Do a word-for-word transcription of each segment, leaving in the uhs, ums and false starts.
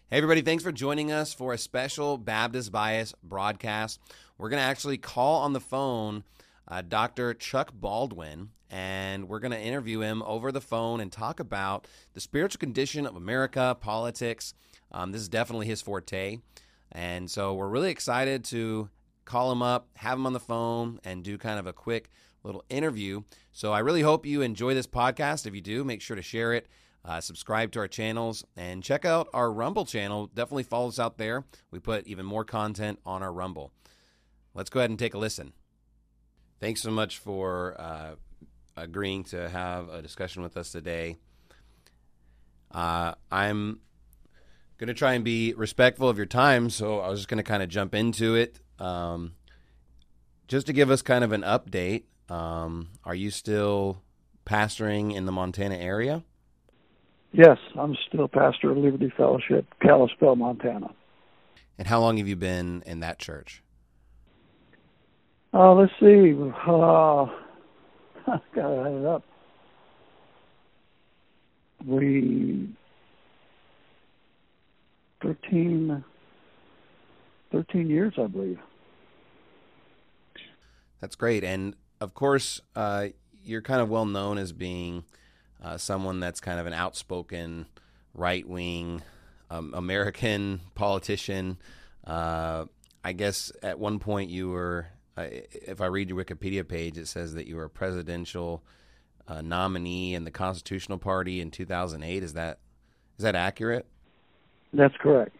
Hey, everybody, thanks for joining us for a special Baptist Bias broadcast. We're going to actually call on the phone uh, Doctor Chuck Baldwin, and we're going to interview him over the phone and talk about the spiritual condition of America, politics. Um, this is definitely his forte, and so we're really excited to call him up, have him on the phone, and do kind of a quick little interview. So I really hope you enjoy this podcast. If you do, make sure to share it. Uh, subscribe to our channels and check out our Rumble channel. Definitely follow us out there. We put even more content on our Rumble. Let's go ahead and take a listen. Thanks so much for uh, agreeing to have a discussion with us today. Uh, I'm going to try and be respectful of your time, so I was just going to kind of jump into it. Um, just to give us kind of an update, um, are you still pastoring in the Montana area? Yes, I'm still pastor of Liberty Fellowship, Kalispell, Montana. And how long have you been in that church? Uh, let's see. Uh, I've got to add it up. We, thirteen, thirteen years, I believe. That's great. And, of course, uh, you're kind of well known as being Uh, someone that's kind of an outspoken, right-wing um, American politician. Uh, I guess at one point you were, uh, if I read your Wikipedia page, it says that you were a presidential uh, nominee in the Constitutional Party in two thousand eight. Is that is that accurate? That's correct.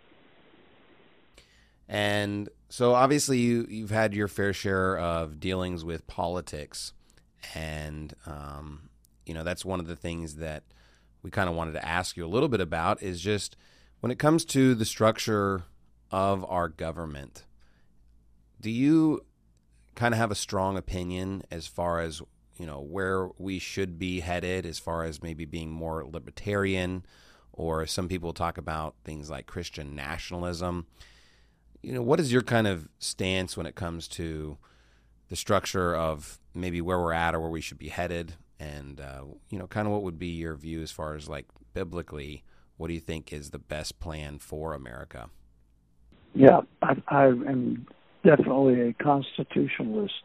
And so obviously you, you've had your fair share of dealings with politics, and um, you know, that's one of the things that we kind of wanted to ask you a little bit about is just when it comes to the structure of our government, do you kind of have a strong opinion as far as, you know, where we should be headed as far as maybe being more libertarian, or some people talk about things like Christian nationalism? You know, what is your kind of stance when it comes to the structure of maybe where we're at or where we should be headed? And, uh, you know, kind of what would be your view as far as, like, biblically, what do you think is the best plan for America? Yeah, I, I am definitely a constitutionalist.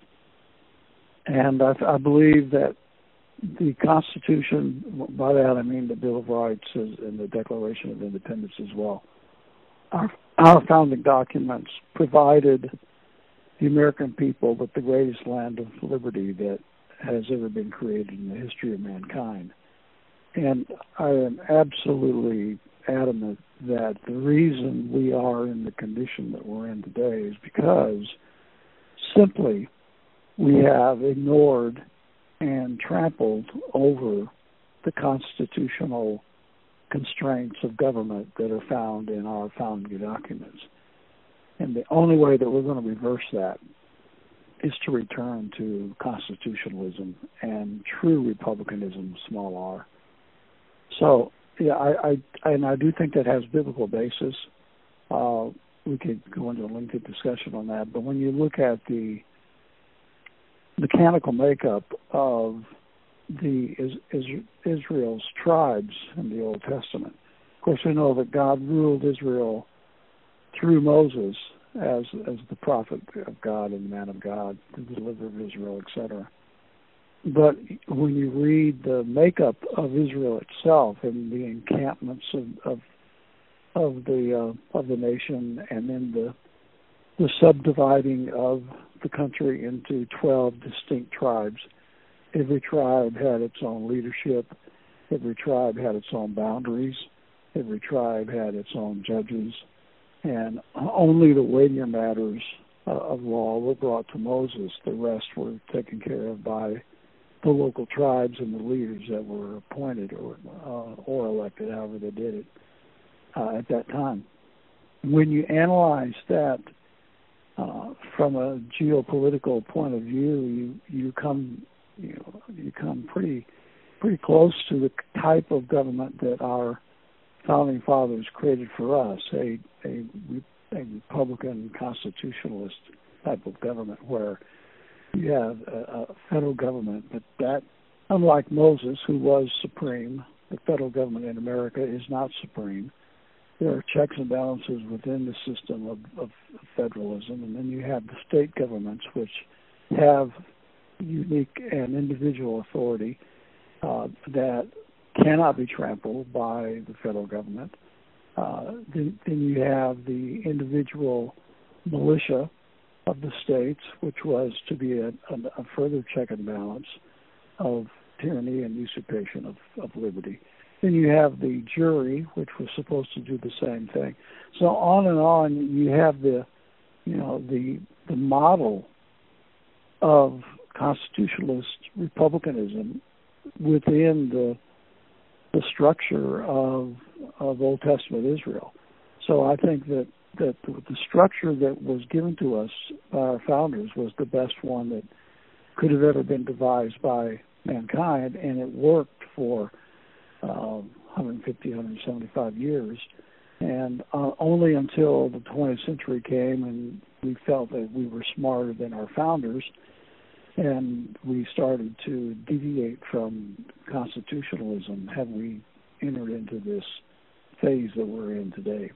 And I, I believe that the Constitution, by that I mean the Bill of Rights and the Declaration of Independence as well, our, our founding documents provided the American people with the greatest land of liberty that has ever been created in the history of mankind. And I am absolutely adamant that the reason we are in the condition that we're in today is because simply we have ignored and trampled over the constitutional constraints of government that are found in our founding documents. And the only way that we're going to reverse that is to return to constitutionalism and true republicanism, small r. So, yeah, I, I and I do think that has biblical basis. Uh, we could go into a lengthy discussion on that, but when you look at the mechanical makeup of the is, is, Israel's tribes in the Old Testament, of course we know that God ruled Israel through Moses as as the prophet of God and man of God, the deliverer of Israel, et cetera. But when you read the makeup of Israel itself and the encampments of of, of the uh, of the nation, and then the the subdividing of the country into twelve distinct tribes, every tribe had its own leadership, every tribe had its own boundaries, every tribe had its own judges. And only the weightier matters uh, of law were brought to Moses. The rest were taken care of by the local tribes and the leaders that were appointed or uh, or elected, however they did it uh, at that time. When you analyze that uh, from a geopolitical point of view, you you come you know, you come pretty pretty close to the type of government that our founding fathers created for us, a, a, a Republican constitutionalist type of government where you have a, a federal government, but that, unlike Moses, who was supreme, the federal government in America is not supreme. there are checks and balances within the system of, of federalism, and then you have the state governments, which have unique and individual authority uh, that cannot be trampled by the federal government. Uh, then, then you have the individual militia of the states, which was to be a, a, a further check and balance of tyranny and usurpation of, of liberty. Then you have the jury, which was supposed to do the same thing. So on and on, you have the, you know, the the model of constitutionalist republicanism within the the structure of of Old Testament Israel. So I think that that the structure that was given to us by our founders was the best one that could have ever been devised by mankind, and it worked for uh, one hundred fifty, one hundred seventy-five years. And uh, only until the twentieth century came and we felt that we were smarter than our founders, and we started to deviate from constitutionalism, have we entered into this phase that we're in today.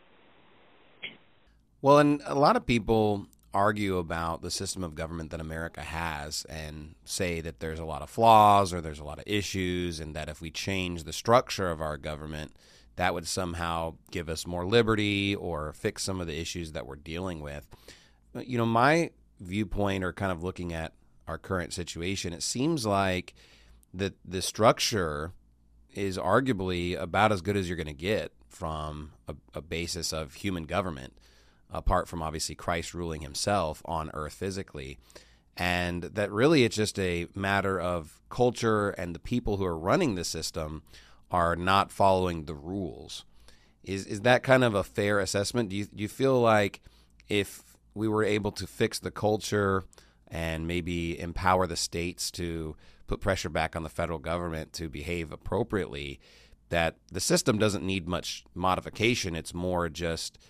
Well, and a lot of people argue about the system of government that America has and say that there's a lot of flaws or there's a lot of issues, and that if we change the structure of our government, that would somehow give us more liberty or fix some of the issues that we're dealing with. You know, my viewpoint, or kind of looking at our current situation, it seems like that the structure is arguably about as good as you're going to get from a, a basis of human government, apart from obviously Christ ruling himself on earth physically. And that really it's just a matter of culture, and the people who are running the system are not following the rules. Is is that kind of a fair assessment? Do you, do you feel like if we were able to fix the culture and maybe empower the states to put pressure back on the federal government to behave appropriately, that the system doesn't need much modification? It's more just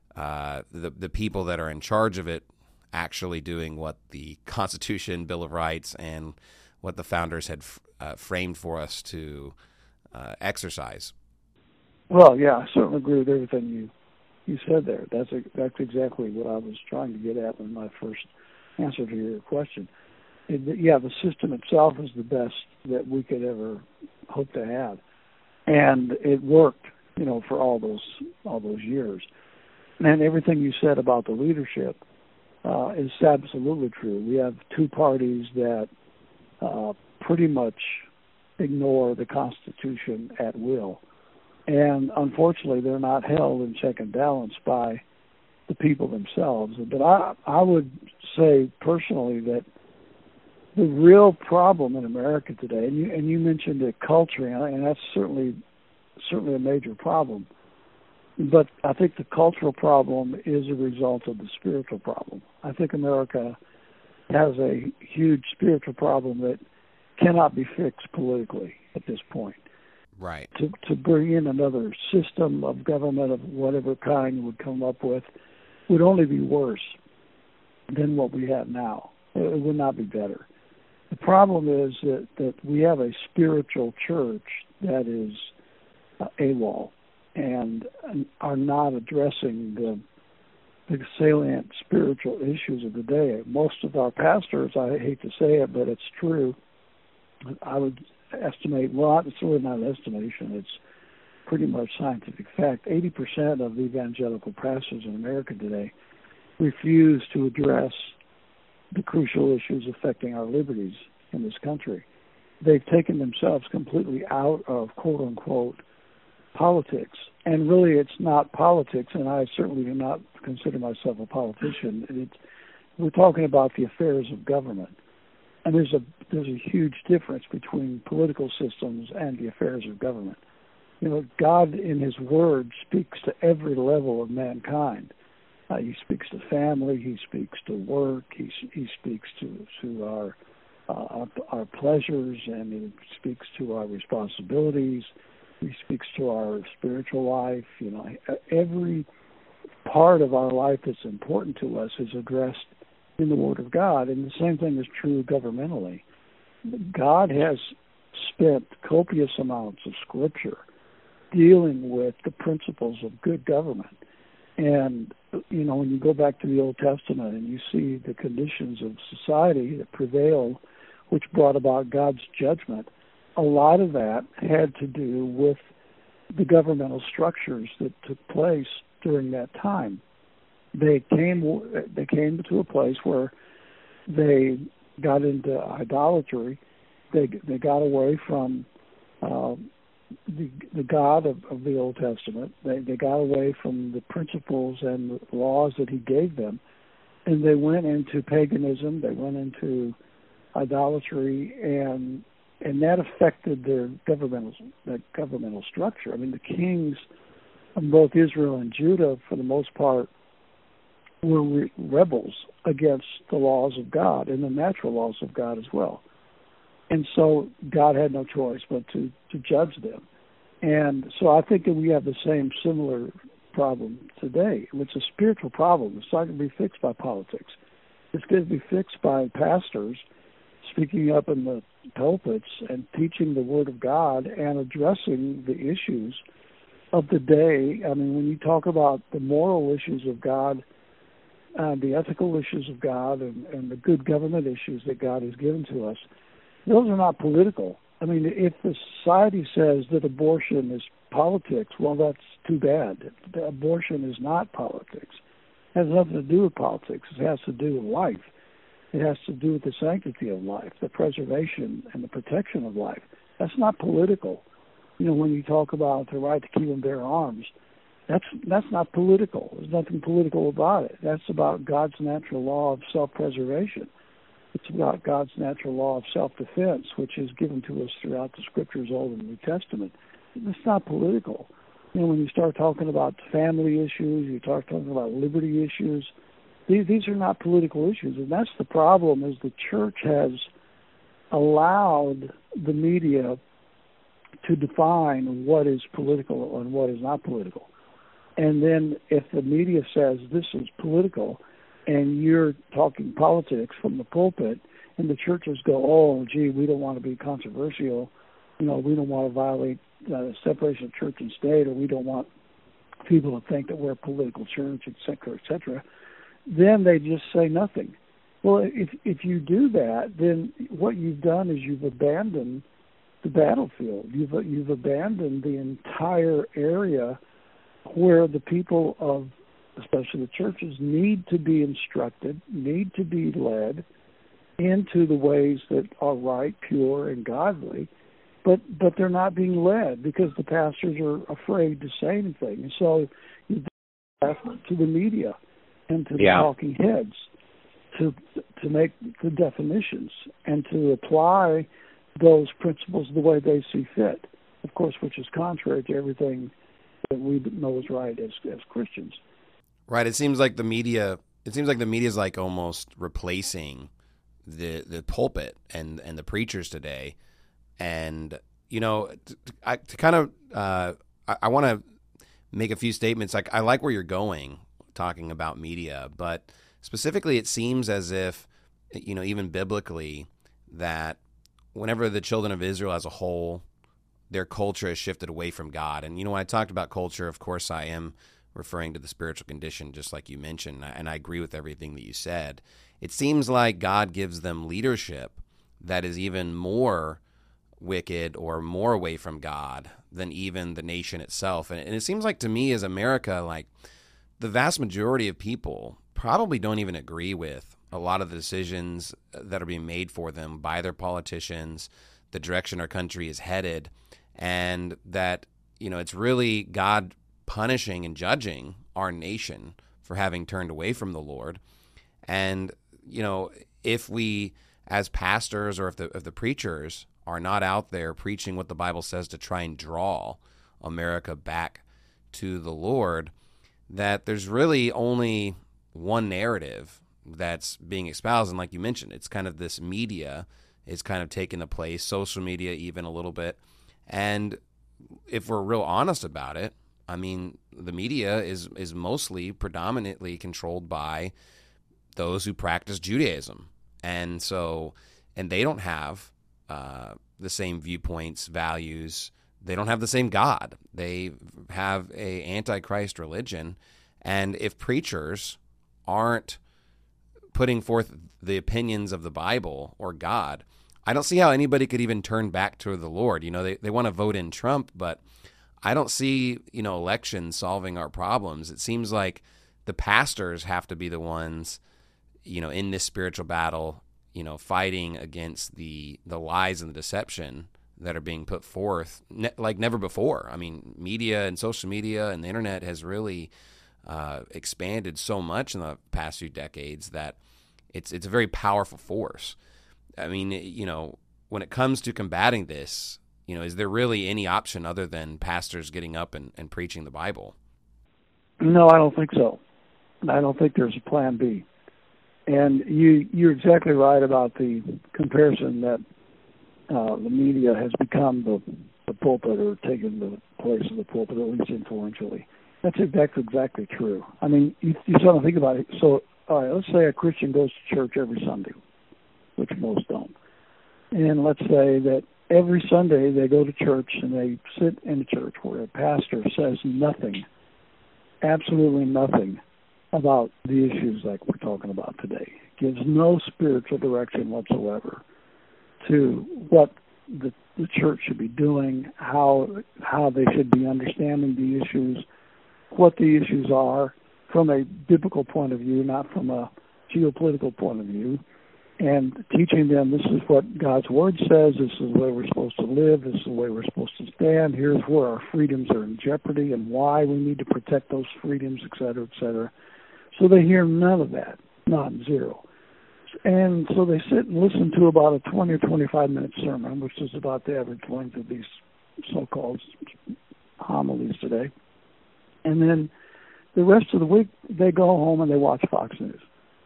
uh, the the people that are in charge of it actually doing what the Constitution, Bill of Rights, and what the founders had uh, framed for us to uh, exercise. Well, yeah, I certainly agree with everything you you said there. That's a, that's exactly what I was trying to get at in my first answer to your question. It, yeah, the system itself is the best that we could ever hope to have, and it worked, you know, for all those all those years. And everything you said about the leadership uh, is absolutely true. We have two parties that uh, pretty much ignore the Constitution at will, and unfortunately, they're not held in check and balance by the people themselves. But I, I would say personally that the real problem in America today, and you, and you mentioned the culture, and that's certainly certainly a major problem. But I think the cultural problem is a result of the spiritual problem. I think America has a huge spiritual problem that cannot be fixed politically at this point. Right. To to bring in another system of government of whatever kind you would come up with would only be worse than what we have now. It would not be better. The problem is that, that we have a spiritual church that is uh, AWOL and are not addressing the, the salient spiritual issues of the day. Most of our pastors, I hate to say it, but it's true, I would estimate, well, it's really not an estimation, it's pretty much scientific fact, eighty percent of the evangelical pastors in America today refuse to address the crucial issues affecting our liberties in this country. They've taken themselves completely out of quote-unquote politics, and really it's not politics, and I certainly do not consider myself a politician. It's, we're talking about the affairs of government, and there's a there's a huge difference between political systems and the affairs of government. You know, God in His Word speaks to every level of mankind. Uh, he speaks to family. He speaks to work. He He speaks to to our, uh, our our pleasures, and He speaks to our responsibilities. He speaks to our spiritual life. You know, every part of our life that's important to us is addressed in the Word of God, and the same thing is true governmentally. God has spent copious amounts of Scripture dealing with the principles of good government. And, you know, when you go back to the Old Testament and you see the conditions of society that prevailed, which brought about God's judgment, a lot of that had to do with the governmental structures that took place during that time. They came they came to a place where they got into idolatry. They they got away from uh, the the God of, of the Old Testament. They they got away from the principles and the laws that He gave them, and they went into paganism. They went into idolatry, and and that affected their governmental their governmental structure. I mean, the kings of both Israel and Judah, for the most part, were re- rebels against the laws of God and the natural laws of God as well. And so God had no choice but to, to judge them. And so I think that we have the same similar problem today. It's a spiritual problem. It's not going to be fixed by politics. It's going to be fixed by pastors speaking up in the pulpits and teaching the Word of God and addressing the issues of the day. I mean, when you talk about the moral issues of God, uh, the ethical issues of God, and, and the good government issues that God has given to us, those are not political. I mean, if the society says that abortion is politics, well, that's too bad. The abortion is not politics. It has nothing to do with politics. It has to do with life. It has to do with the sanctity of life, the preservation and the protection of life. That's not political. You know, when you talk about the right to keep and bear arms, that's that's not political. There's nothing political about it. That's about God's natural law of self-preservation. It's about God's natural law of self-defense, which is given to us throughout the Scriptures, Old and New Testament. It's not political. You know, when you start talking about family issues, you start talking about liberty issues, these, these are not political issues. And that's the problem, is the church has allowed the media to define what is political and what is not political. And then if the media says this is political, and you're talking politics from the pulpit, and the churches go, oh, gee, we don't want to be controversial, you know, we don't want to violate uh, separation of church and state, or we don't want people to think that we're a political church, et cetera, et cetera, then they just say nothing. Well, if if you do that, then what you've done is you've abandoned the battlefield. You've you've abandoned the entire area where the people of, especially the churches, need to be instructed, need to be led into the ways that are right, pure, and godly, but but they're not being led because the pastors are afraid to say anything. And so you have to the media and to the yeah. talking heads to to make the definitions and to apply those principles the way they see fit, of course, which is contrary to everything that we know is right as as Christians. Right. It seems like the media. It seems like the media is like almost replacing the the pulpit and and the preachers today. And you know, to, I, to kind of, uh, I, I want to make a few statements. Like I like where you're going, talking about media, but specifically, it seems as if, you know, even biblically, that whenever the children of Israel as a whole, their culture has shifted away from God. And you know, when I talked about culture, of course, I am referring to the spiritual condition, just like you mentioned, and I agree with everything that you said. It seems like God gives them leadership that is even more wicked or more away from God than even the nation itself. And, and it seems like to me as America, like the vast majority of people probably don't even agree with a lot of the decisions that are being made for them by their politicians, the direction our country is headed, and that, you know, it's really God punishing and judging our nation for having turned away from the Lord. And, you know, if we as pastors or if the if the preachers are not out there preaching what the Bible says to try and draw America back to the Lord, that there's really only one narrative that's being espoused. And like you mentioned, it's kind of this media is kind of taking the place, social media even a little bit. And if we're real honest about it, I mean, the media is is mostly predominantly controlled by those who practice Judaism. And so, and they don't have uh, the same viewpoints, values they don't have the same God. They have a antichrist religion. And if preachers aren't putting forth the opinions of the Bible or God, I don't see how anybody could even turn back to the Lord. You know, they, they want to vote in Trump, but I don't see, you know, elections solving our problems. It seems like the pastors have to be the ones, you know, in this spiritual battle, you know, fighting against the the lies and the deception that are being put forth ne- like never before. I mean, media and social media and the internet has really uh, expanded so much in the past few decades that it's it's a very powerful force. I mean, you know, when it comes to combating this, you know, is there really any option other than pastors getting up and, and preaching the Bible? No, I don't think so. I don't think there's a plan B. And you, you're exactly right about the comparison that uh, the media has become the, the pulpit or taken the place of the pulpit, at least influentially. That's exactly, exactly true. I mean, you, you sort of think about it. So, all right, let's say a Christian goes to church every Sunday, which most don't. And let's say that every Sunday they go to church and they sit in a church where a pastor says nothing, absolutely nothing about the issues like we're talking about today. Gives no spiritual direction whatsoever to what the, the church should be doing, how how they should be understanding the issues, what the issues are from a biblical point of view, not from a geopolitical point of view, and teaching them this is what God's Word says, this is the way we're supposed to live, this is the way we're supposed to stand, here's where our freedoms are in jeopardy and why we need to protect those freedoms, et cetera, et cetera. So they hear none of that, none, zero. And so they sit and listen to about a twenty or twenty-five minute sermon, which is about the average length of these so-called homilies today. And then the rest of the week, they go home and they watch Fox News.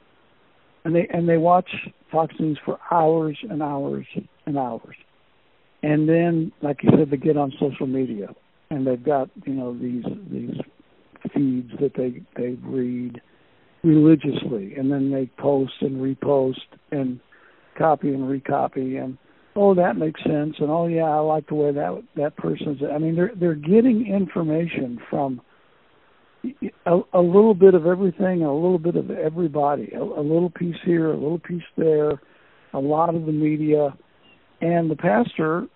And they and they watch Fox News for hours and hours and hours. And then, like you said, they get on social media. And they've got, you know, these these feeds that they, they read religiously, and then they post and repost and copy and recopy, and oh, that makes sense, and oh yeah, I like the way that that person's. I mean, they're they're getting information from a, a little bit of everything, and a little bit of everybody, a, a little piece here, a little piece there, a lot of the media, and the pastor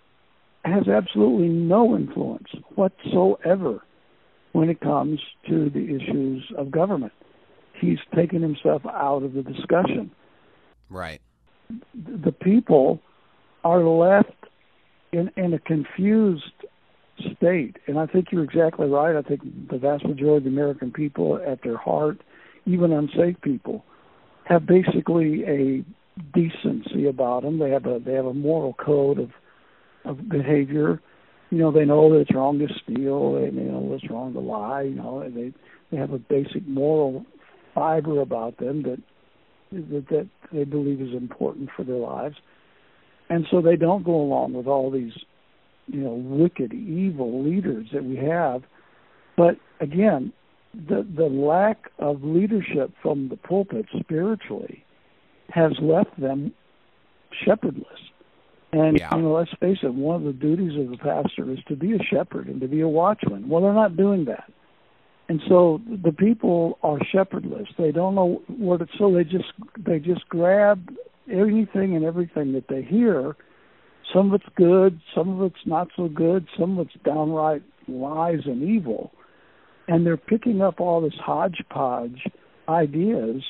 has absolutely no influence whatsoever when it comes to the issues of government. He's taken himself out of the discussion. Right. The people are left in, in a confused state. And I think you're exactly right. I think the vast majority of the American people at their heart, even unsafe people, have basically a decency about them. They have a they have a moral code of of behavior. You know, they know that it's wrong to steal. They, they know it's wrong to lie. You know, they they have a basic moral fiber about them that, that that they believe is important for their lives, and so they don't go along with all these, you know, wicked, evil leaders that we have. But again, the the lack of leadership from the pulpit spiritually has left them shepherdless. And yeah. you know, let's face it, one of the duties of the pastor is to be a shepherd and to be a watchman. Well, they're not doing that. And so the people are shepherdless. They don't know what it's, so they just they just grab anything and everything that they hear. Some of it's good, some of it's not so good, some of it's downright lies and evil. And they're picking up all this hodgepodge ideas,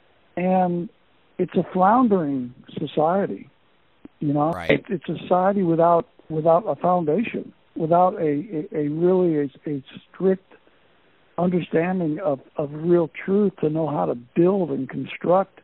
and it's a floundering society. You know, right. it, it's a society without without a foundation, without a, a, a really a, a strict understanding of, of real truth to know how to build and construct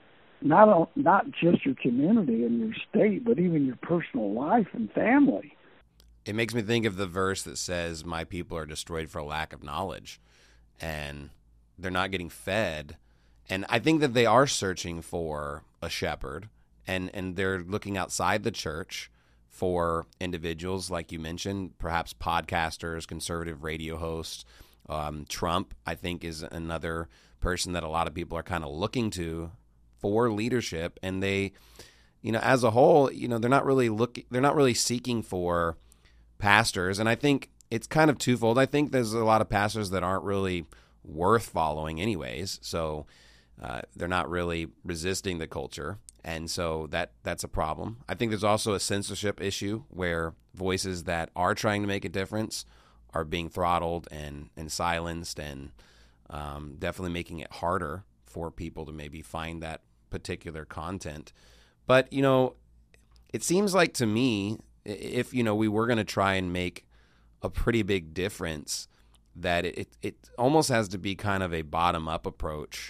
not not just your community and your state, but even your personal life and family. It makes me think of the verse that says, "My people are destroyed for a lack of knowledge," and they're not getting fed. And I think that they are searching for a shepherd, and, and they're looking outside the church for individuals, like you mentioned, perhaps podcasters, conservative radio hosts. Um, Trump, I think, is another person that a lot of people are kind of looking to for leadership, and they, you know, as a whole, you know, they're not really looking, they're not really seeking for pastors, and I think it's kind of twofold. I think there's a lot of pastors that aren't really worth following anyways, so uh, they're not really resisting the culture, and so that that's a problem. I think there's also a censorship issue where voices that are trying to make a difference are being throttled and, and silenced, and um, definitely making it harder for people to maybe find that particular content. But, you know, it seems like to me, if, you know, we were going to try and make a pretty big difference, that it, it, it almost has to be kind of a bottom-up approach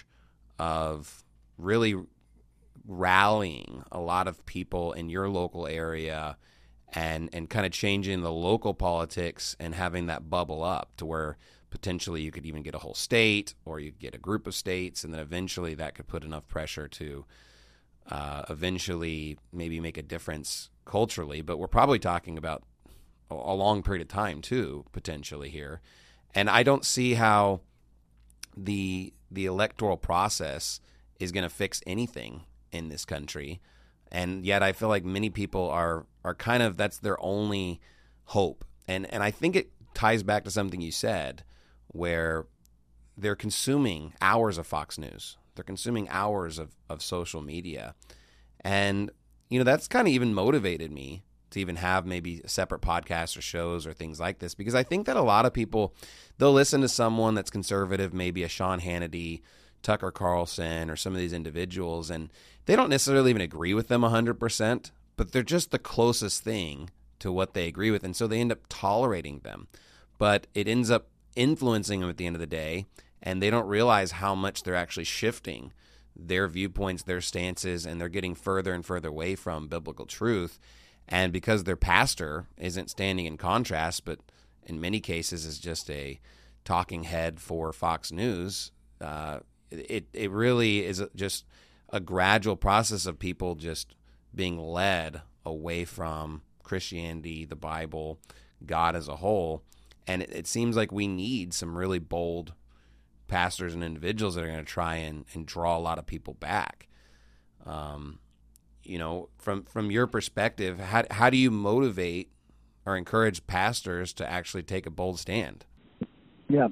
of really rallying a lot of people in your local area and and kind of changing the local politics and having that bubble up to where potentially you could even get a whole state, or you could get a group of states, and then eventually that could put enough pressure to uh, eventually maybe make a difference culturally. But we're probably talking about a, a long period of time too, potentially here. And I don't see how the the electoral process is going to fix anything in this country. And yet I feel like many people are are kind of, that's their only hope. And and I think it ties back to something you said, where they're consuming hours of Fox News. They're consuming hours of, of social media. And, you know, that's kind of even motivated me to even have maybe separate podcasts or shows or things like this, because I think that a lot of people, they'll listen to someone that's conservative, maybe a Sean Hannity, Tucker Carlson, or some of these individuals, and they don't necessarily even agree with them one hundred percent, but they're just the closest thing to what they agree with, and so they end up tolerating them. But it ends up influencing them at the end of the day, and they don't realize how much they're actually shifting their viewpoints, their stances, and they're getting further and further away from biblical truth. And because their pastor isn't standing in contrast, but in many cases is just a talking head for Fox News, uh, it it really is just a gradual process of people just being led away from Christianity, the Bible, God as a whole. And it, it seems like we need some really bold pastors and individuals that are going to try and, and draw a lot of people back. Um, you know, from from your perspective, how how do you motivate or encourage pastors to actually take a bold stand? Yeah.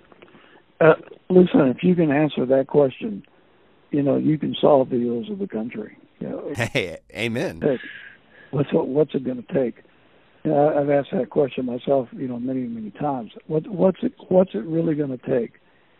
uh, listen, if you can answer that question, you know, you can solve the ills of the country. You know, hey, amen. Hey, what's what's it going to take? You know, I've asked that question myself, you know, many many times. What what's it what's it really going to take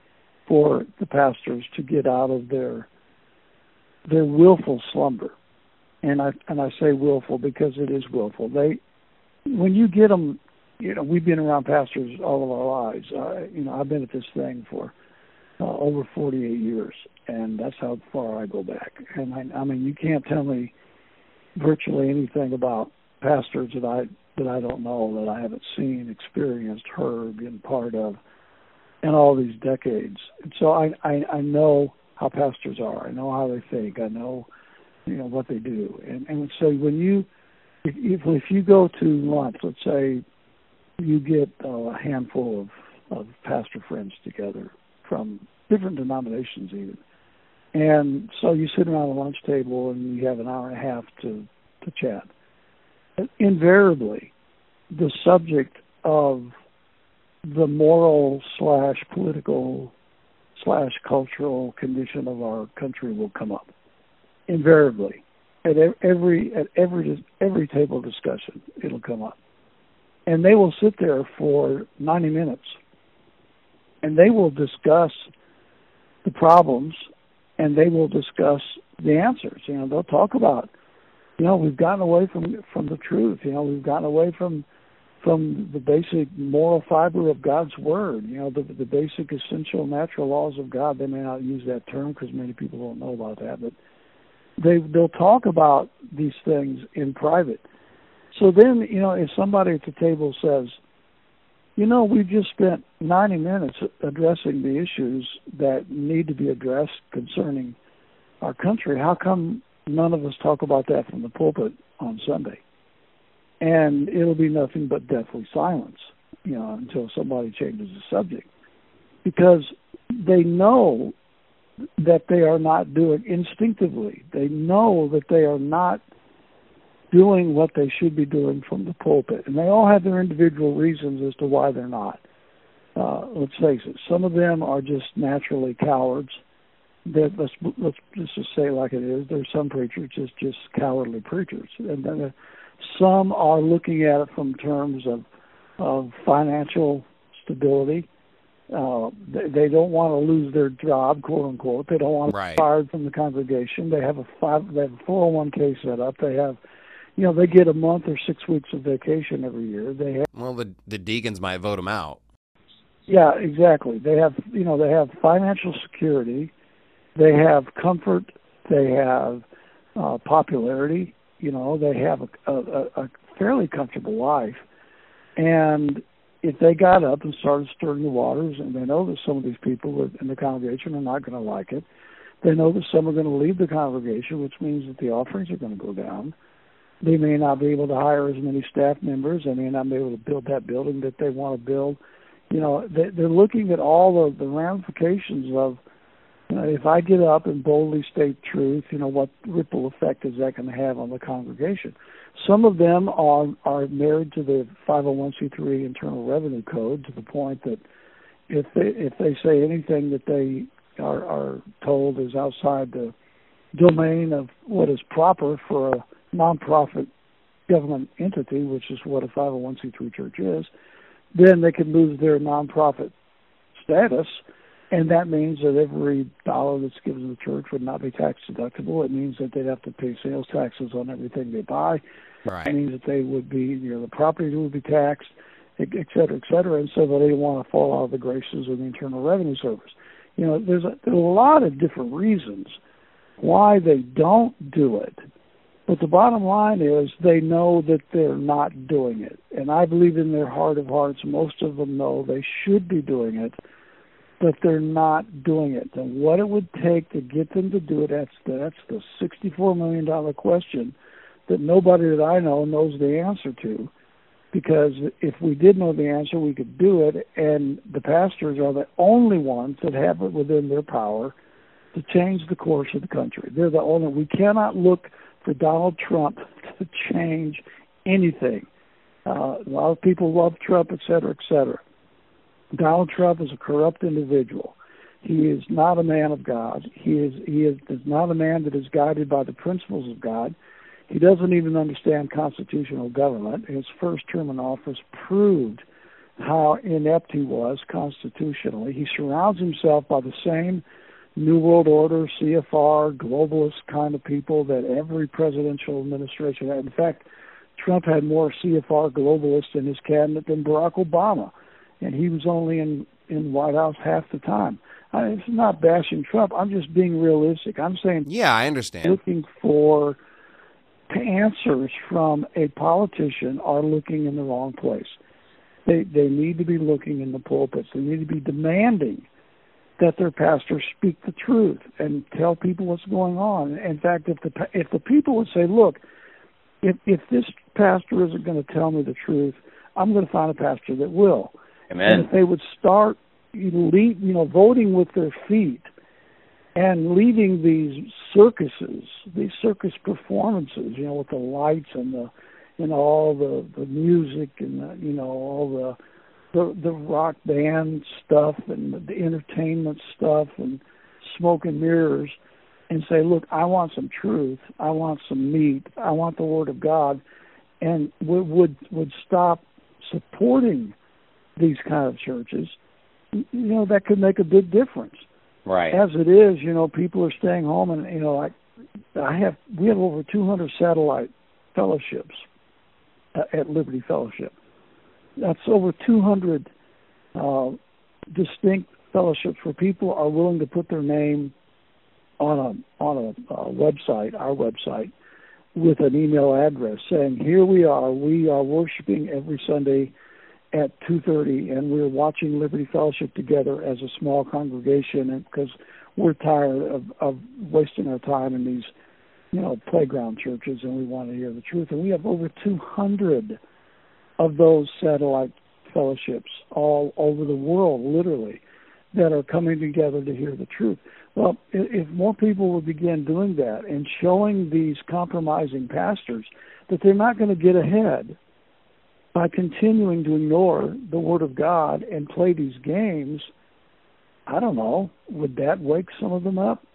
for the pastors to get out of their their willful slumber? And I and I say willful because it is willful. They, when you get them, you know, we've been around pastors all of our lives. Uh, you know, I've been at this thing for uh, over forty-eight years, and that's how far I go back. And I, I mean, you can't tell me virtually anything about pastors that I that I don't know, that I haven't seen, experienced, heard, been part of, in all these decades. And so I, I I know how pastors are. I know how they think. I know, you know, what they do. And and so when you, if if, if you go to lunch, let's say you get uh, a handful of, of pastor friends together from different denominations even. And so you sit around a lunch table and you have an hour and a half to, to chat. Invariably, the subject of the moral slash political slash cultural condition of our country will come up. Invariably, at every at every every table discussion, it'll come up, and they will sit there for ninety minutes, and they will discuss the problems, and they will discuss the answers. You know, they'll talk about, you know, we've gotten away from from the truth. You know, we've gotten away from from the basic moral fiber of God's word. You know, the the basic essential natural laws of God. They may not use that term because many people don't know about that, but they they'll talk about these things in private. So then, you know, if somebody at the table says, you know, we've just spent ninety minutes addressing the issues that need to be addressed concerning our country, how come none of us talk about that from the pulpit on Sunday? And it'll be nothing but deathly silence, you know, until somebody changes the subject. Because they know that they are not doing instinctively. They know that they are not doing what they should be doing from the pulpit. And they all have their individual reasons as to why they're not. Uh, let's face it, some of them are just naturally cowards. That let's let's just say it like it is. There's some preachers just just cowardly preachers, and then uh, some are looking at it from terms of of financial stability. Uh, they, they don't want to lose their job, quote unquote. They don't want to right. be fired from the congregation. They have a five, they have a four oh one k set up. They have, you know, they get a month or six weeks of vacation every year. They have, well, the the deacons might vote them out. Yeah, exactly. They have, you know, they have financial security. They have comfort. They have uh, popularity. You know, they have a, a, a fairly comfortable life. And if they got up and started stirring the waters, and they know that some of these people in the congregation are not going to like it, they know that some are going to leave the congregation, which means that the offerings are going to go down. They may not be able to hire as many staff members. They may not be able to build that building that they want to build. You know, they, they're looking at all of the ramifications of, you know, if I get up and boldly state truth, you know, what ripple effect is that going to have on the congregation? Some of them are are married to the five oh one c three Internal Revenue Code to the point that if they if they say anything that they are, are told is outside the domain of what is proper for a nonprofit government entity, which is what a five oh one c three church is, then they can lose their nonprofit status, and that means that every dollar that's given to the church would not be tax deductible. It means that they'd have to pay sales taxes on everything they buy. Right. It means that they would be, you know, the property would be taxed, et cetera, et cetera, and so that they want to fall out of the graces of the Internal Revenue Service. You know, there's a, there's a lot of different reasons why they don't do it. But the bottom line is they know that they're not doing it. And I believe in their heart of hearts, most of them know they should be doing it, but they're not doing it. And what it would take to get them to do it, that's the, that's the sixty-four million dollars question that nobody that I know knows the answer to. Because if we did know the answer, we could do it. And the pastors are the only ones that have it within their power to change the course of the country. They're the only. We cannot look for Donald Trump to change anything. Uh, a lot of people love Trump, et cetera, et cetera. Donald Trump is a corrupt individual. He is not a man of God. He is he is, is not a man that is guided by the principles of God. He doesn't even understand constitutional government. His first term in office proved how inept he was constitutionally. He surrounds himself by the same New World Order, C F R, globalist kind of people that every presidential administration had. In fact, Trump had more C F R globalists in his cabinet than Barack Obama, and he was only in, in the White House half the time. I mean, it's not bashing Trump. I'm just being realistic. I'm saying, yeah, I understand. Looking for answers from a politician are looking in the wrong place. They they need to be looking in the pulpits. They need to be demanding that their pastors speak the truth and tell people what's going on. In fact, if the if the people would say, look, if if this pastor isn't going to tell me the truth, I'm going to find a pastor that will. Amen. And if they would start, you know, lead, you know, voting with their feet and leaving these circuses, these circus performances, you know, with the lights and the, you know, all the, the music and the, you know, all the The, the rock band stuff and the entertainment stuff and smoke and mirrors, and say, look, I want some truth, I want some meat, I want the Word of God, and would would, would stop supporting these kind of churches, you know, that could make a big difference. Right. As it is, you know, people are staying home, and, you know, like I have, we have over two hundred satellite fellowships uh, at Liberty Fellowship. That's over two hundred uh, distinct fellowships where people are willing to put their name on a on a, a website, our website, with an email address saying, here we are, we are worshiping every Sunday at two thirty, and we're watching Liberty Fellowship together as a small congregation, and because we're tired of, of wasting our time in these, you know, playground churches, and we want to hear the truth. And we have over two hundred of those satellite fellowships all over the world, literally, that are coming together to hear the truth. Well, if more people would begin doing that and showing these compromising pastors that they're not going to get ahead by continuing to ignore the Word of God and play these games, I don't know, would that wake some of them up?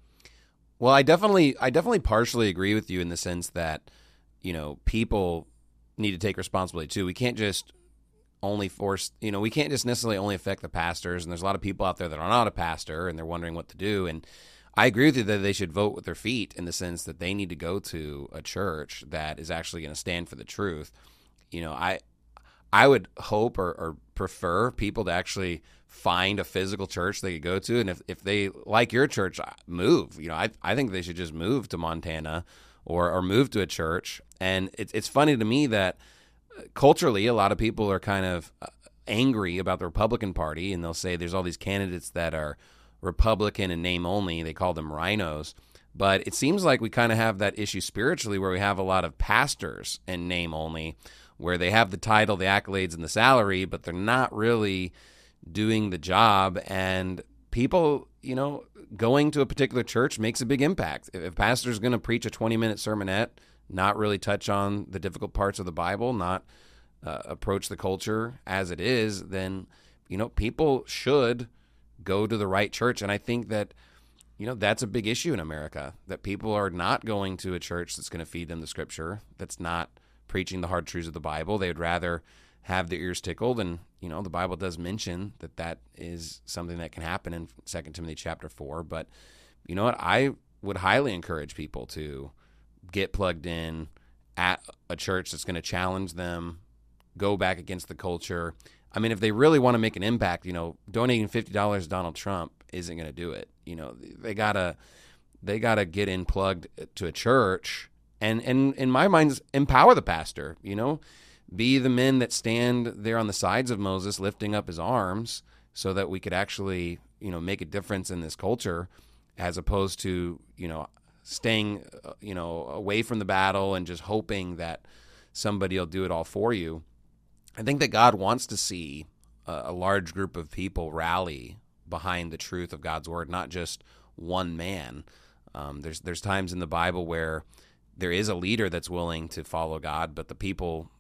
Well, I definitely, I definitely partially agree with you in the sense that, you know, people need to take responsibility too. We can't just only force, you know, we can't just necessarily only affect the pastors. And there's a lot of people out there that are not a pastor and they're wondering what to do. And I agree with you that they should vote with their feet in the sense that they need to go to a church that is actually going to stand for the truth. You know, I, I would hope or, or prefer people to actually find a physical church they could go to. And if, if they like your church, move. You know, I I think they should just move to Montana or, or move to a church. And it, it's funny to me that culturally, a lot of people are kind of angry about the Republican Party, and they'll say there's all these candidates that are Republican in name only. They call them rhinos. But it seems like we kind of have that issue spiritually where we have a lot of pastors in name only, where they have the title, the accolades, and the salary, but they're not really doing the job. And people, you know, going to a particular church makes a big impact. If a pastor's going to preach a twenty-minute sermonette, not really touch on the difficult parts of the Bible, not uh, approach the culture as it is, then, you know, people should go to the right church. And I think that, you know, that's a big issue in America, that people are not going to a church that's going to feed them the scripture, that's not preaching the hard truths of the Bible. They would rather have their ears tickled. And, you know, the Bible does mention that that is something that can happen in Second Timothy chapter four. But you know what? I would highly encourage people to get plugged in at a church that's going to challenge them, go back against the culture. I mean, if they really want to make an impact, you know, donating fifty dollars to Donald Trump isn't going to do it. You know, they gotta, they gotta get in plugged to a church and, and in my mind, empower the pastor, you know, be the men that stand there on the sides of Moses, lifting up his arms so that we could actually, you know, make a difference in this culture, as opposed to, you know, staying, you know, away from the battle and just hoping that somebody will do it all for you. I think that God wants to see a, a large group of people rally behind the truth of God's word, not just one man. Um, there's there's times in the Bible where there is a leader that's willing to follow God, but the people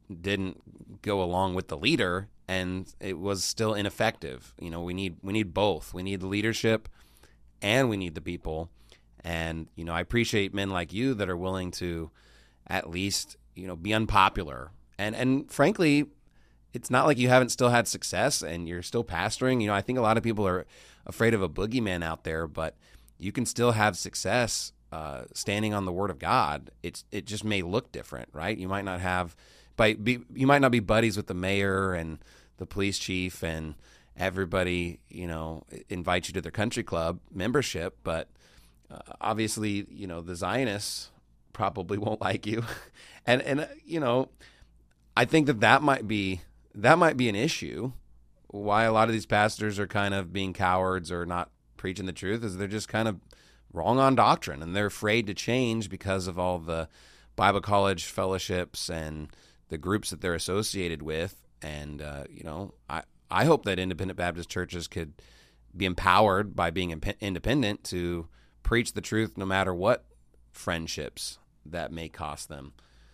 didn't go along with the leader, and it was still ineffective. You know, we need we need both. We need the leadership, and we need the people. And, you know, I appreciate men like you that are willing to at least, you know, be unpopular. And, and frankly, it's not like you haven't still had success and you're still pastoring. You know, I think a lot of people are afraid of a boogeyman out there, but you can still have success uh, standing on the word of God. It's it just may look different, right? You might not have, but be, you might not be buddies with the mayor and the police chief and everybody, you know, invite you to their country club membership, but Uh, obviously, you know, the Zionists probably won't like you. and, and uh, you know, I think that that might be that might be an issue. Why a lot of these pastors are kind of being cowards or not preaching the truth is they're just kind of wrong on doctrine, and they're afraid to change because of all the Bible college fellowships and the groups that they're associated with. And, uh, you know, I, I hope that independent Baptist churches could be empowered by being imp- independent to preach the truth no matter what friendships that may cost them.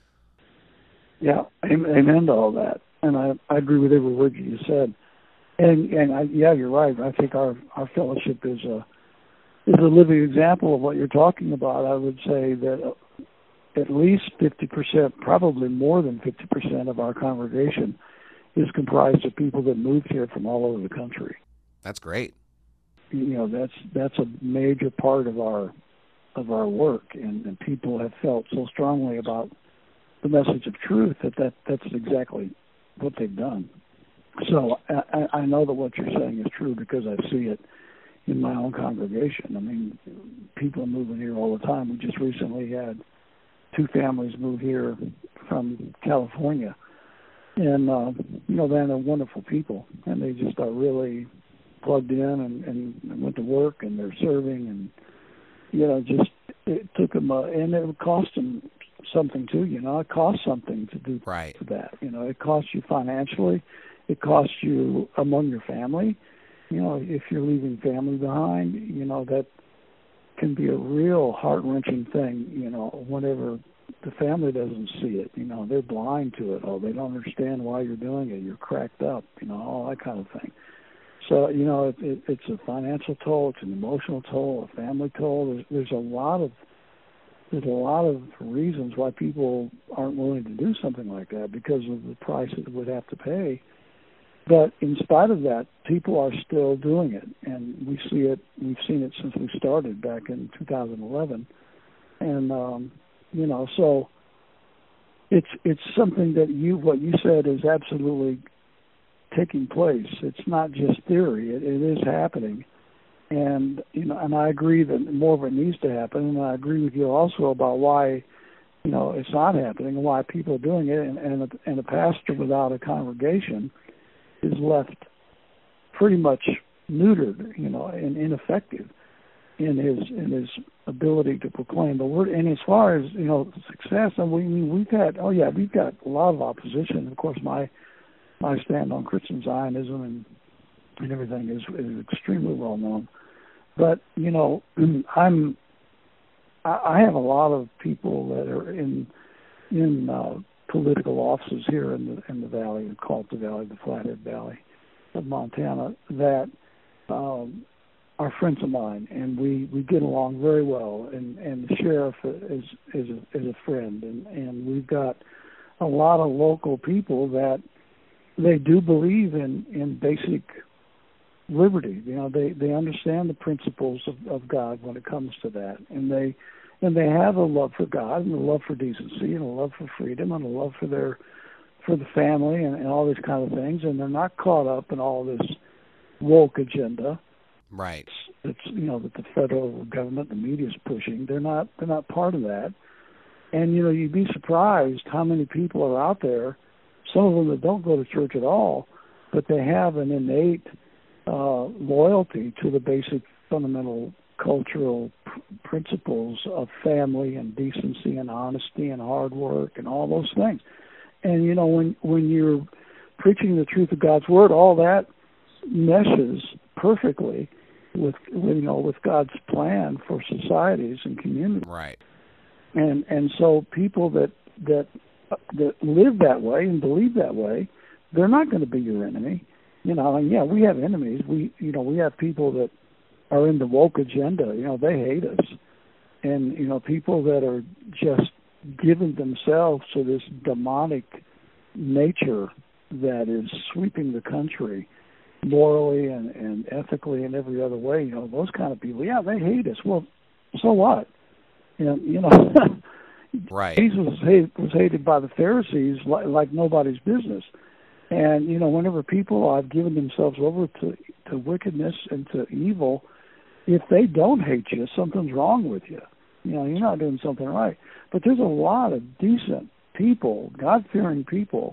Yeah, amen to all that. And I, I agree with every word you said. And and I, yeah, you're right. I think our, our fellowship is a is a living example of what you're talking about. I would say that at least fifty percent, probably more than fifty percent of our congregation is comprised of people that moved here from all over the country. That's great. You know, that's that's a major part of our of our work, and, and people have felt so strongly about the message of truth that, that that's exactly what they've done. So I, I know that what you're saying is true because I see it in my own congregation. I mean, people are moving here all the time. We just recently had two families move here from California, and uh, you know, they're wonderful people, and they just are really plugged in and, and went to work, and they're serving, and you know, just it took them, uh, and it would cost them something too. You know, it costs something to do right. that. You know, it costs you financially, it costs you among your family, you know, if you're leaving family behind, you know, that can be a real heart-wrenching thing, you know, whenever the family doesn't see it. You know, they're blind to it. Oh, they don't understand why you're doing it. You're cracked up, you know, all that kind of thing. So, you know, it, it, it's a financial toll, it's an emotional toll, a family toll. There's, there's a lot of there's a lot of reasons why people aren't willing to do something like that because of the price it would have to pay. But in spite of that, people are still doing it, and we see it. We've seen it since we started back in two thousand eleven, and um, you know, so it's it's something that you what you said is absolutely taking place. It's not just theory; it, it is happening, and you know, and I agree that more of it needs to happen. And I agree with you also about why, you know, it's not happening and why people are doing it. And and a, and a pastor without a congregation is left pretty much neutered, you know, and ineffective in his in his ability to proclaim the word. And as far as, you know, success, and we we've had oh yeah we've got a lot of opposition. Of course, my my stand on Christian Zionism and and everything is, is extremely well known. But you know, I'm I, I have a lot of people that are in in uh, political offices here in the in the valley, the Calta Valley, the Flathead Valley of Montana, that um, are friends of mine, and we, we get along very well. And, and the sheriff is is a, is a friend, and, and we've got a lot of local people that they do believe in, in basic liberty. You know, they, they understand the principles of, of God when it comes to that, and they and they have a love for God and a love for decency and a love for freedom and a love for their for the family and, and all these kind of things, and they're not caught up in all this woke agenda. Right. It's, it's you know that the federal government, the media is pushing. They're not they're not part of that. And you know, you'd be surprised how many people are out there. Some of them that don't go to church at all, but they have an innate uh, loyalty to the basic fundamental cultural pr- principles of family and decency and honesty and hard work and all those things. And you know, when when you're preaching the truth of God's word, all that meshes perfectly with, with you know with God's plan for societies and communities. Right. And and so people that that that live that way and believe that way, they're not going to be your enemy. You know, and yeah, we have enemies. We you know we have people that are in the woke agenda. You know, they hate us, and you know people that are just giving themselves to this demonic nature that is sweeping the country morally and, and ethically and every other way. You know, those kind of people, yeah, they hate us. Well, so what? You know, you know right. Jesus was hated, was hated by the Pharisees like, like nobody's business. And, you know, whenever people have given themselves over to, to wickedness and to evil, if they don't hate you, something's wrong with you. You know, you're not doing something right. But there's a lot of decent people, God-fearing people,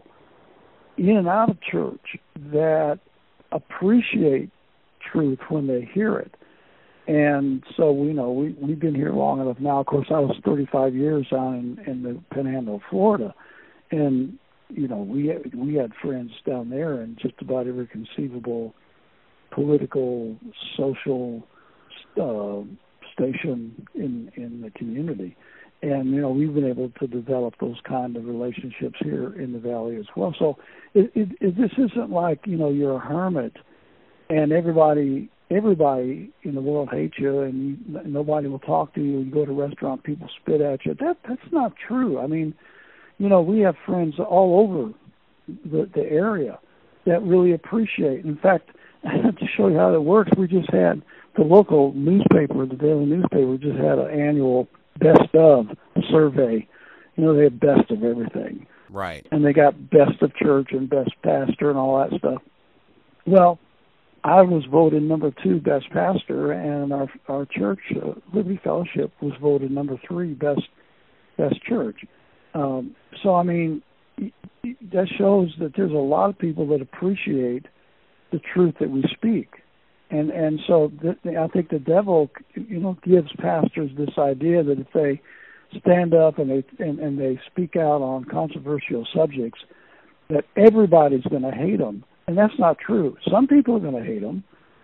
in and out of church that appreciate truth when they hear it. And so, we know, we, we've been here long enough now. Of course, I was thirty-five years down in, in the Panhandle, Florida. And, you know, we had, we had friends down there in just about every conceivable political, social uh, station in in the community. And, you know, we've been able to develop those kind of relationships here in the valley as well. So it, it, it, this isn't like, you know, you're a hermit and everybody everybody in the world hates you and you, nobody will talk to you. You go to a restaurant, people spit at you. That That's not true. I mean, you know, we have friends all over the, the area that really appreciate. In fact, to show you how that works, we just had the local newspaper, the daily newspaper, just had an annual best of survey. You know, they have best of everything. Right. And they got best of church and best pastor and all that stuff. Well, I was voted number two best pastor, and our our church, uh, Liberty Fellowship, was voted number three best best church. Um, so, I mean, that shows that there's a lot of people that appreciate the truth that we speak. And and so th- I think the devil, you know, gives pastors this idea that if they stand up and they and, and they speak out on controversial subjects, that everybody's going to hate them. And that's not true. Some people are going to hate them,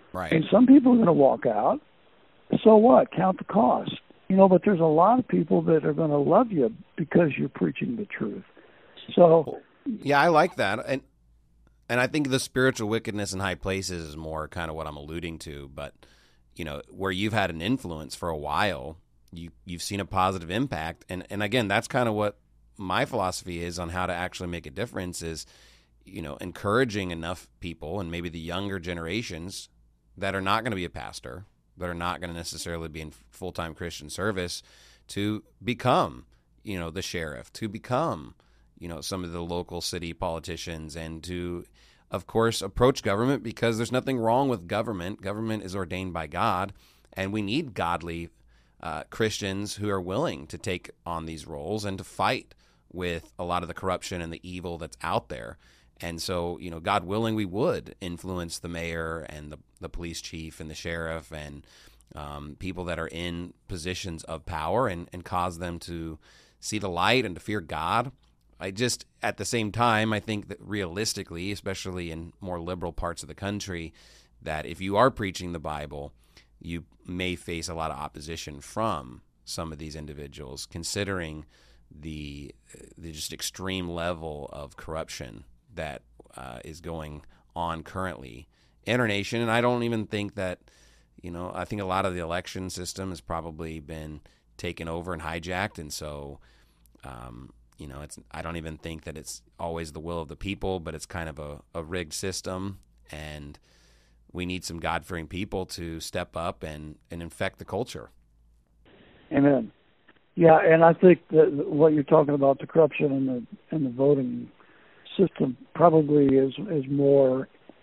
Right. And some people are going to walk out. So what? Count the cost. You know, but there's a lot of people that are going to love you because you're preaching the truth. So, yeah, I like that. And and I think the spiritual wickedness in high places is more kind of what I'm alluding to. But, you know, where you've had an influence for a while, you, you've seen a positive impact. And, and again, that's kind of what my philosophy is on how to actually make a difference is, you know, encouraging enough people and maybe the younger generations that are not going to be a pastor, that are not going to necessarily be in full-time Christian service to become, you know, the sheriff, to become, you know, some of the local city politicians, and to, of course, approach government, because there's nothing wrong with government. Government is ordained by God, and we need godly uh, Christians who are willing to take on these roles and to fight with a lot of the corruption and the evil that's out there. And so, you know, God willing, we would influence the mayor and the, the police chief and the sheriff and um, people that are in positions of power, and, and cause them to see the light and to fear God. I just, at the same time, I think that realistically, especially in more liberal parts of the country, that if you are preaching the Bible, you may face a lot of opposition from some of these individuals, considering the the just extreme level of corruption that uh, is going on currently in our nation. And I don't even think that, you know, I think a lot of the election system has probably been taken over and hijacked. And so, um, you know, it's, I don't even think that it's always the will of the people, but it's kind of a, a rigged system. And we need some God-fearing people to step up and, and infect the culture. Amen. Yeah, and I think that what you're talking about, the corruption in the in the voting system, probably is is more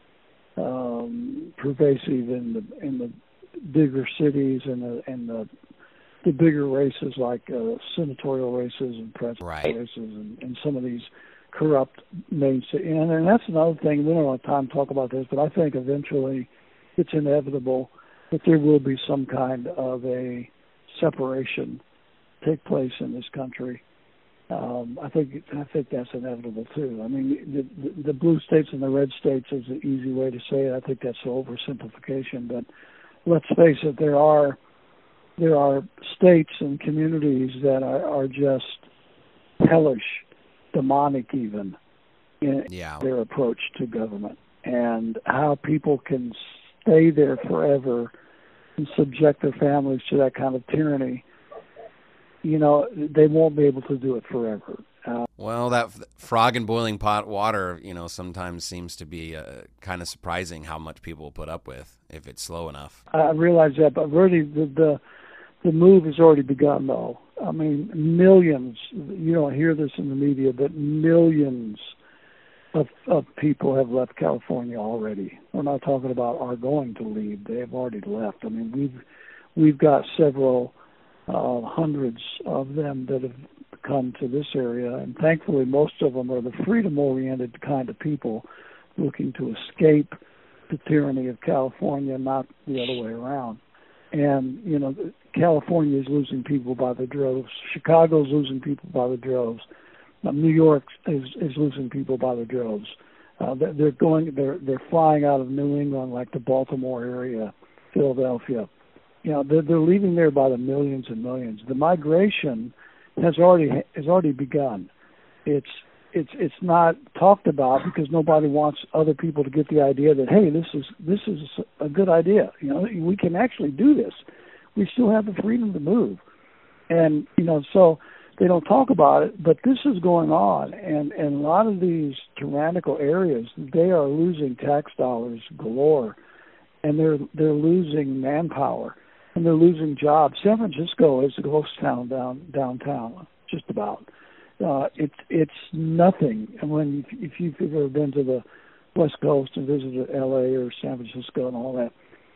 um, pervasive in the in the bigger cities and the and the the bigger races like uh, senatorial races and presidential right. races and, and some of these corrupt main cities. And, and that's another thing. We don't have time to talk about this, but I think eventually it's inevitable that there will be some kind of a separation take place in this country. Um, I think I think that's inevitable too. I mean, the, the, the blue states and the red states is the easy way to say it. I think that's an oversimplification, but let's face it, there are there are states and communities that are, are just hellish, demonic even in yeah. their approach to government, and how people can stay there forever and subject their families to that kind of tyranny. You know, they won't be able to do it forever. Uh, well, that frog in boiling pot water, you know, sometimes seems to be uh, kind of surprising how much people will put up with if it's slow enough. I realize that, but really the, the the move has already begun, though. I mean, millions, you don't hear this in the media, but millions of, of people have left California already. We're not talking about are going to leave. They have already left. I mean, we've we've got several Uh, hundreds of them that have come to this area, and thankfully most of them are the freedom-oriented kind of people looking to escape the tyranny of California, not the other way around. And, you know, California is losing people by the droves. Chicago's losing people by the droves. Uh, New York is, is losing people by the droves. Uh, they're going, they're they're flying out of New England, like the Baltimore area, Philadelphia. You know, they're, they're leaving there by the millions and millions. The migration has already has already begun. It's it's it's not talked about because nobody wants other people to get the idea that, hey, this is this is a good idea. You know, we can actually do this. We still have the freedom to move, and you know, so they don't talk about it. But this is going on, and and a lot of these tyrannical areas, they are losing tax dollars galore, and they're they're losing manpower. And they're losing jobs. San Francisco is a ghost town down downtown, just about. Uh, it's it's nothing. And when if you've ever been to the West Coast and visited L A or San Francisco and all that,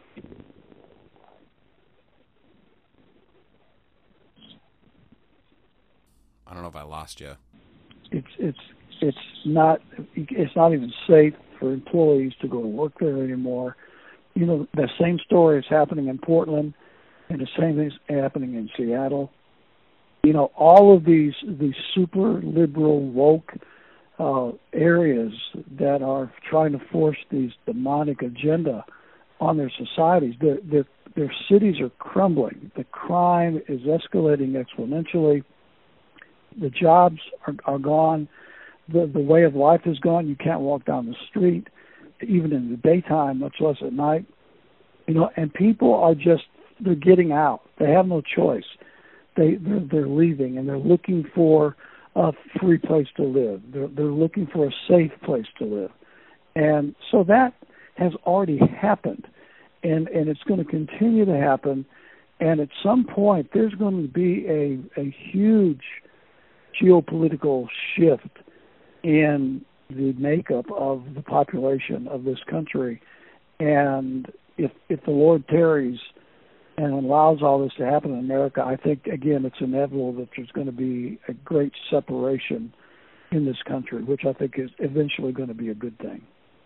I don't know if I lost you. It's it's it's not it's not even safe for employees to go to work there anymore. You know, the same story is happening in Portland. And the same thing's happening in Seattle. You know, all of these these super liberal woke uh, areas that are trying to force these demonic agenda on their societies. Their, their, their cities are crumbling. The crime is escalating exponentially. The jobs are, are gone. The, the way of life is gone. You can't walk down the street, even in the daytime, much less at night. You know, and people are just, they're getting out. They have no choice. They, they're, they're leaving, and they're looking for a free place to live. They're, they're looking for a safe place to live. And so that has already happened, and, and it's going to continue to happen. And at some point, there's going to be a, a huge geopolitical shift in the makeup of the population of this country. And if if the Lord tarries and allows all this to happen in America, I think, again, it's inevitable that there's going to be a great separation in this country, which I think is eventually going to be a good thing.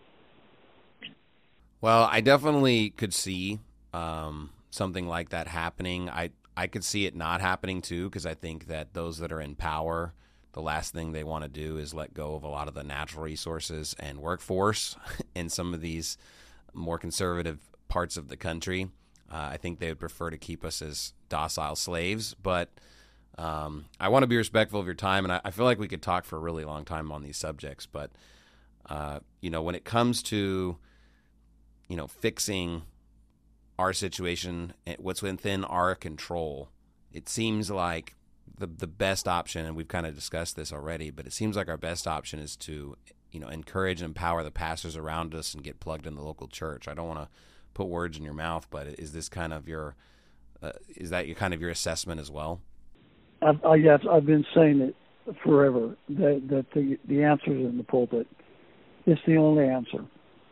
Well, I definitely could see um, something like that happening. I, I could see it not happening, too, because I think that those that are in power, the last thing they want to do is let go of a lot of the natural resources and workforce in some of these more conservative parts of the country. Uh, I think they would prefer to keep us as docile slaves, but um, I want to be respectful of your time, and I, I feel like we could talk for a really long time on these subjects, but uh, you know, when it comes to, you know, fixing our situation, what's within our control, it seems like the the best option, and we've kind of discussed this already, but it seems like our best option is to, you know, encourage and empower the pastors around us and get plugged in the local church. I don't want to put words in your mouth, but is this kind of your, uh, is that your kind of your assessment as well? I've, I, yes, I've been saying it forever, that, that the, the answer is in the pulpit. It's the only answer.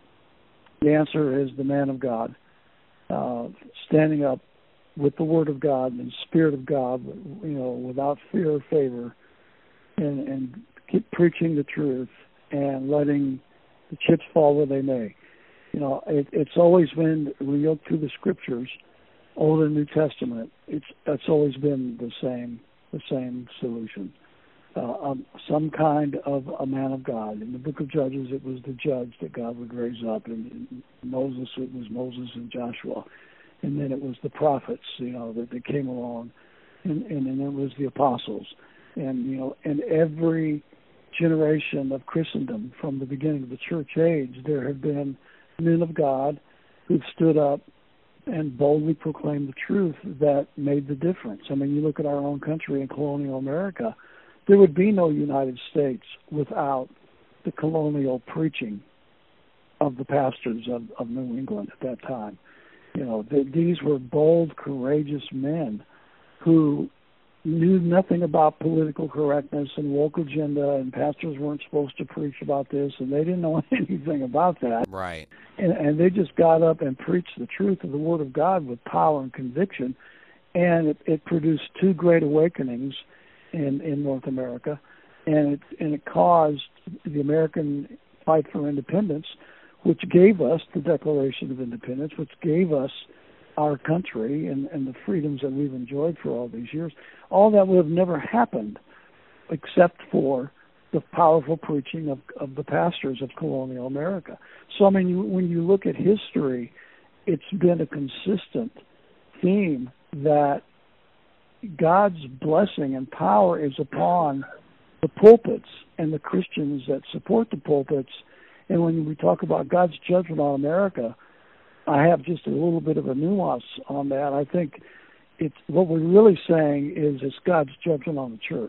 The answer is the man of God, uh, standing up with the Word of God and the Spirit of God, you know, without fear or favor, and, and keep preaching the truth and letting the chips fall where they may. You know, it, it's always been, when you look through the Scriptures, Old and New Testament, it's it's always been the same the same solution. Uh, um, some kind of a man of God. In the book of Judges, it was the judge that God would raise up. In, in Moses, it was Moses and Joshua. And then it was the prophets, you know, that, that came along. And, and then it was the apostles. And, you know, and every generation of Christendom from the beginning of the church age, there have been men of God who've stood up and boldly proclaimed the truth that made the difference. I mean, you look at our own country in colonial America, there would be no United States without the colonial preaching of the pastors of, of New England at that time. You know, the, these were bold, courageous men who knew nothing about political correctness and woke agenda, and pastors weren't supposed to preach about this, and they didn't know anything about that. Right. And, and they just got up and preached the truth of the Word of God with power and conviction, and it, it produced two great awakenings in, in North America, and it, and it caused the American fight for independence, which gave us the Declaration of Independence, which gave us our country and, and the freedoms that we've enjoyed for all these years. All that would have never happened except for the powerful preaching of, of the pastors of colonial America. So, I mean, you, when you look at history, it's been a consistent theme that God's blessing and power is upon the pulpits and the Christians that support the pulpits. And when we talk about God's judgment on America, I have just a little bit of a nuance on that. I think it's what we're really saying is it's God's judgment on the church.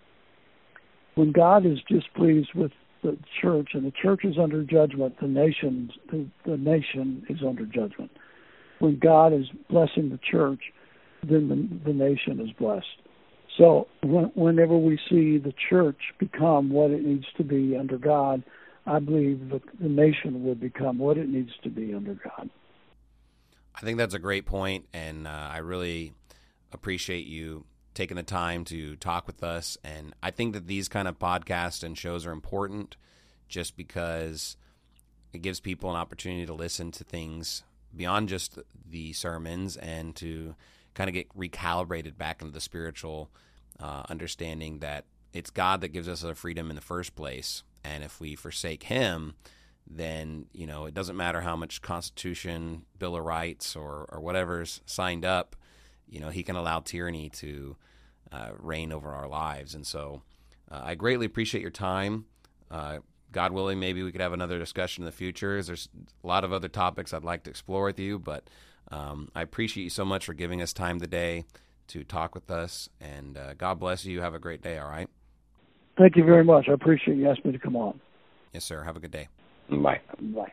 When God is displeased with the church and the church is under judgment, the nation, the, the nation is under judgment. When God is blessing the church, then the, the nation is blessed. So when, whenever we see the church become what it needs to be under God, I believe the, the nation will become what it needs to be under God. I think that's a great point, and uh, I really appreciate you taking the time to talk with us. And I think that these kind of podcasts and shows are important just because it gives people an opportunity to listen to things beyond just the sermons and to kind of get recalibrated back into the spiritual uh, understanding that it's God that gives us our freedom in the first place. And if we forsake Him, then, you know, it doesn't matter how much Constitution, Bill of Rights, or, or whatever's signed up, you know, he can allow tyranny to uh, reign over our lives. And so uh, I greatly appreciate your time. Uh, God willing, maybe we could have another discussion in the future. There's a lot of other topics I'd like to explore with you, but um, I appreciate you so much for giving us time today to talk with us. And uh, God bless you. Have a great day, all right? Thank you very much. I appreciate you asking me to come on. Yes, sir. Have a good day. Bye. Bye.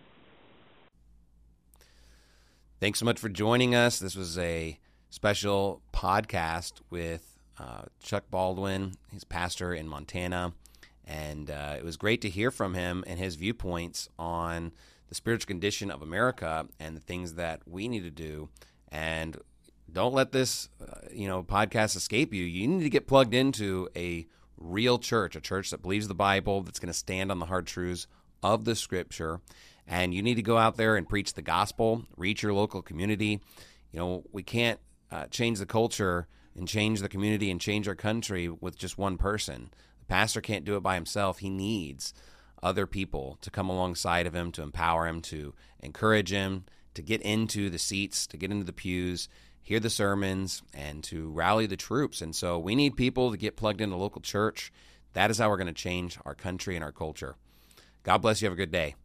Thanks so much for joining us. This was a special podcast with uh, Chuck Baldwin. He's pastor in Montana. And uh, it was great to hear from him and his viewpoints on the spiritual condition of America and the things that we need to do. And don't let this, uh, you know, podcast escape you. You need to get plugged into a real church, a church that believes the Bible, that's going to stand on the hard truths of the Scripture. And you need to go out there and preach the gospel, reach your local community. You know, we can't uh, change the culture and change the community and change our country with just one person. The pastor can't do it by himself. He needs other people to come alongside of him, to empower him, to encourage him, to get into the seats, to get into the pews, hear the sermons, and to rally the troops. And so we need people to get plugged into local church. That is how we're going to change our country and our culture. God bless you. Have a good day.